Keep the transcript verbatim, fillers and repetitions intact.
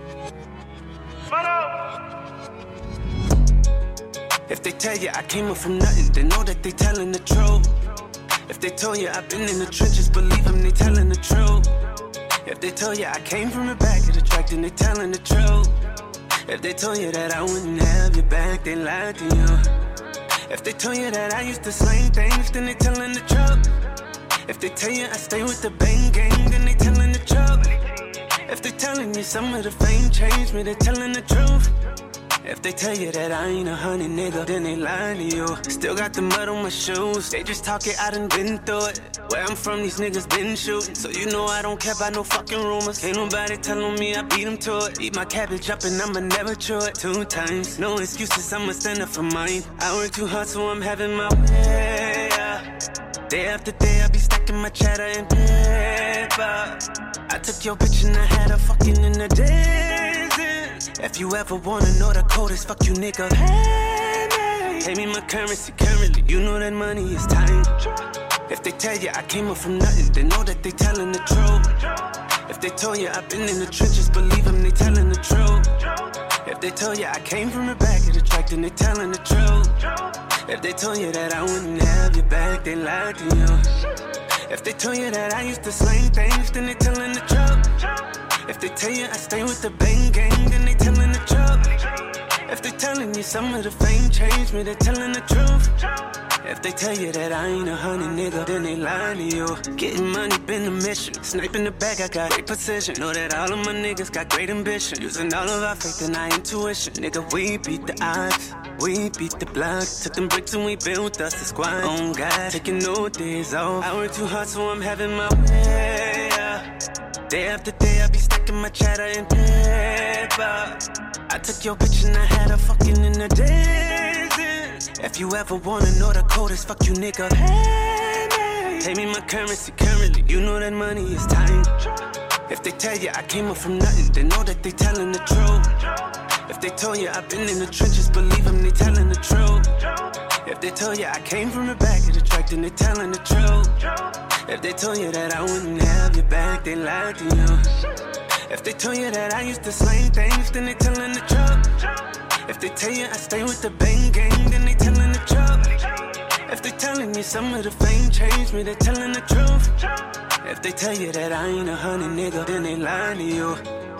If they tell you I came up from nothing, then know that they telling the truth. If they told you I've been in the trenches, believe them, they telling the truth. If they told you I came from the back of the track, then they telling the truth. If they told you that I wouldn't have your back, they lied to you. If they told you that I used to slang things, then they telling the truth. If they tell you I stay with the bang gang, then they telling the truth. If they telling you some of the fame changed me, they telling the truth. If they tell you that I ain't a honey nigga, then they lying to you. Still got the mud on my shoes, they just talk it, I done been through it. Where I'm from, these niggas been shooting, so you know I don't care about no fucking rumors. Ain't nobody telling me I beat them to it. Eat my cabbage up and I'ma never chew it. Two times, no excuses, I'ma stand up for mine. I work too hard, so I'm having my way, yeah. Day after day, I be stacking my cheddar in paper. I took your bitch and I had her fucking in the desert. If you ever wanna know the coldest, fuck you nigga, pay me. Pay me my currency currently, you know that money is time. If they tell you I came up from nothing, then know that they telling the truth. If they told you I've been in the trenches, believe them, they telling the truth. If they told you I came from the back of the track, then they telling the truth. If they told you that I wouldn't have your back, they lied to you. If they told you that I used to slang things, then they telling the truth. If they tell you I stay with the bang gang, then they telling the truth. If they telling you some of the fame changed me, they telling the truth. If they tell you that I ain't a honey nigga, then they lying to you. Getting money been the mission. Sniping the bag, I got great precision. Know that all of my niggas got great ambition. Using all of our faith and our intuition. Nigga, we beat the odds. We beat the block. Took them bricks and we built us a squad. On God, taking no days off. I work too hard, so I'm having my way, yeah. Day after day, I be stacking my cheddar in paper. I took your bitch and I had her fucking in the desert. If you ever wanna know the coldest, fuck you nigga, pay me. Pay me my currency currently, you know that money is time. If they tell you I came up from nothing, then know that they telling the truth. If they told you I've been in the trenches, believe them, they telling the truth. If they told you I came from the back of the track, then they telling the truth. If they told you that I wouldn't have your back, they lied to you. If they told you that I used to slang things, then they telling the truth. If they tell you I stay with the bang gang, then they telling the truth. If they telling you some of the fame changed me, they telling the truth. If they tell you that I ain't a honey nigga, then they lying to you.